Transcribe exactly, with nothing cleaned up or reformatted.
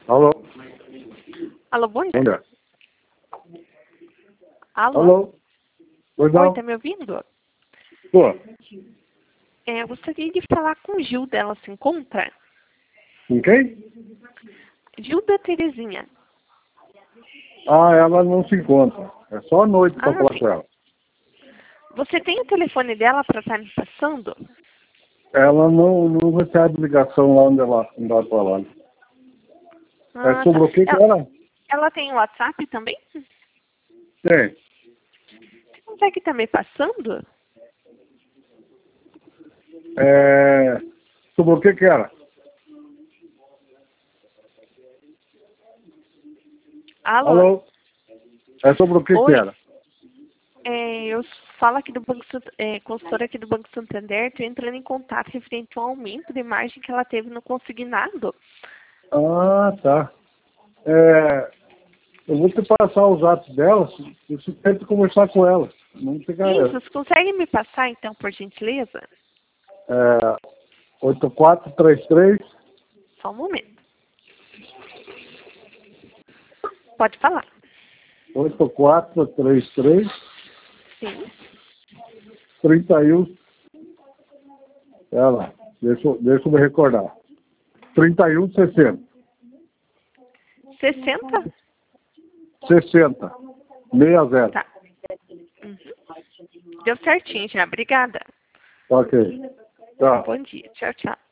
Alô? Alô, bom dia. Bom dia. Alô? Alô? Pois não? Oi, tá me ouvindo? Pô, É, eu gostaria de falar com o Gilda, ela se encontra? com quem? Gilda Terezinha. Ah, ela não se encontra. É só à noite pra Ah, falar sim. com ela. Você tem o telefone dela para estar me passando? Ela não, não recebe ligação lá onde ela, onde ela trabalha. É Ah, sobre tá. o que que Ela, era? ela tem WhatsApp também? Tem. Você consegue estar me passando? É... Sobre o que que era? Alô? Alô? É sobre o que que Oi. era? É, eu falo aqui do Banco Sant- é, consultora aqui do Banco Santander, estou entrando em contato referente ao aumento de margem que ela teve no consignado. Ah, tá. É... Eu vou te passar os atos dela, se você tenta conversar com ela. Não fica... Isso, você consegue me passar então, por gentileza? É... oito quatro três três Só um momento. Pode falar. oito quatro três três Sim. trinta e um. Ela, deixa, eu- deixa eu me recordar. trinta e um sessenta. sessenta? sessenta. sessenta. Tá. Uhum. Deu certinho já. Obrigada. Ok. Tá. Bom dia. Tchau, tchau.